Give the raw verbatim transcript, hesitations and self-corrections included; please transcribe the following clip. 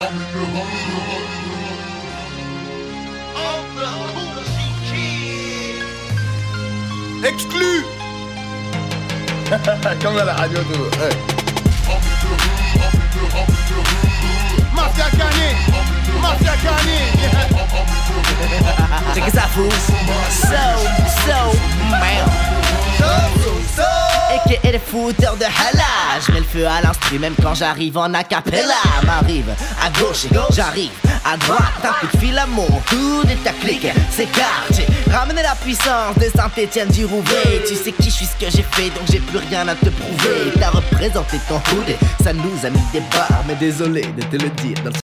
Exclu. Comme à la radio tout. Hey. Mafia Kanye, Mafia Kanye. Check it out, fools. So, so, man. Et que est le fouteur de hala. Je mets le feu à l'instru même quand j'arrive en acapella. M'arrive à gauche et j'arrive à droite. Un coup de fil à mon coude et ta clique s'écarte. Ramener la puissance de Saint-Étienne du Rouvray. Tu sais qui je suis, ce que j'ai fait, donc j'ai plus rien à te prouver. T'as représenté ton hood, ça nous a mis des barres. Mais désolé de te le dire dans le